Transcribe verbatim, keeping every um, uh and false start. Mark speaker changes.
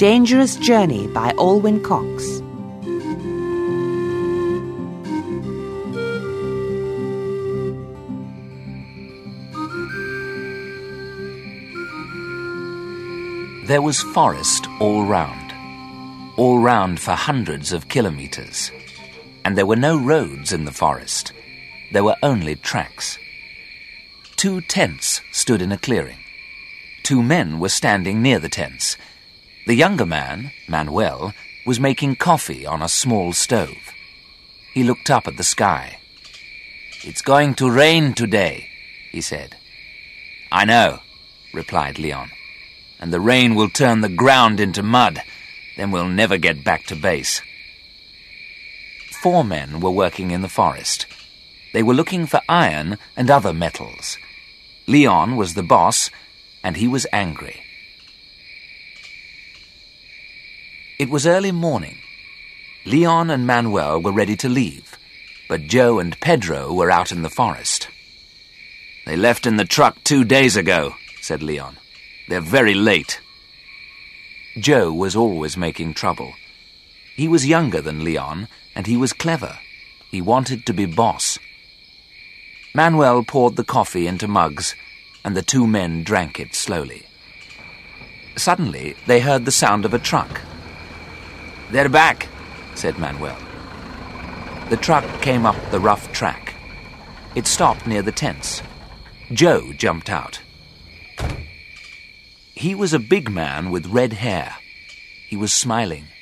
Speaker 1: Dangerous Journey by Alwyn Cox.
Speaker 2: There was forest all round, all round for hundreds of kilometres. And there were no roads in the forest. There were only tracks. Two tents stood in a clearing. Two men were standing near the tents. The younger man, Manuel, was making coffee on a small stove. He looked up at the sky. "It's going to rain today," he said. "I know," replied Leon. "And the rain will turn the ground into mud. Then we'll never get back to base." Four men were working in the forest. They were looking for iron and other metals. Leon was the boss, and he was angry. It was early morning. Leon and Manuel were ready to leave, but Joe and Pedro were out in the forest. "They left in the truck two days ago," said Leon. "They're very late." Joe was always making trouble. He was younger than Leon, and he was clever. He wanted to be boss. Manuel poured the coffee into mugs, and the two men drank it slowly. Suddenly, they heard the sound of a truck. "They're back," said Manuel. The truck came up the rough track. It stopped near the tents. Joe jumped out. He was a big man with red hair. He was smiling.